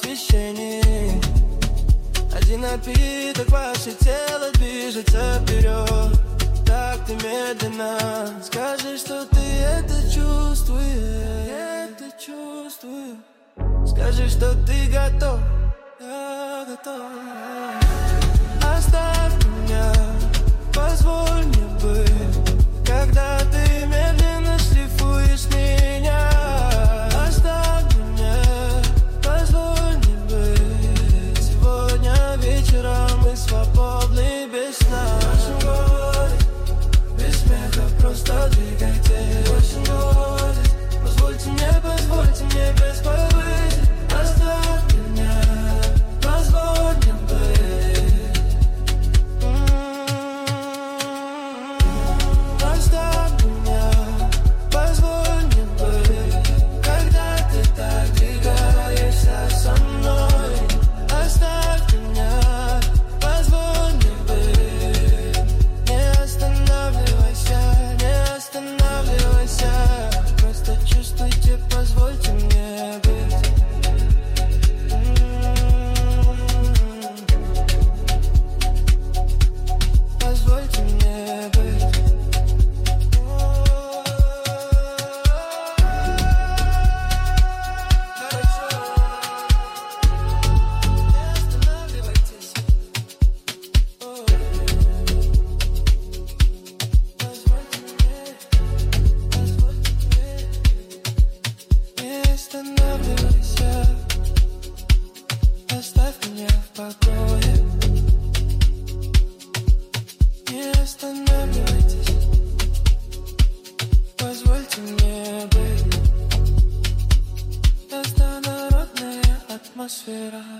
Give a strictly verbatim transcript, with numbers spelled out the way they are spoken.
восхищении. Один напиток, ваше тело движется вперед. Так ты медленно скажи, что ты это чувствуешь. Это чувствую. Скажи, что ты готов. Я готов. Оставь меня, позволь мне быть, когда ты медленно шлифуешь меня. Оставь меня, позволь мне быть. Сегодня вечером мы свободны без сна. В вашем городе, без смеха, просто двигайте. В вашем городе, позвольте мне, позвольте мне без повыше. Оставь меня, позволь мне быть. Оставь меня, позволь мне быть, когда ты так двигаешься со мной. Оставь меня, позволь мне быть. Не останавливайся, не останавливайся. Просто чувствуйте, позвольте мне быть. Позвольте мне быть. Хорошо. Не останавливайтесь. Позвольте мне, позвольте мне. Не останавливайся. Оставь меня в покое. Не останавливайтесь. Позвольте мне быть. Простонародная атмосфера.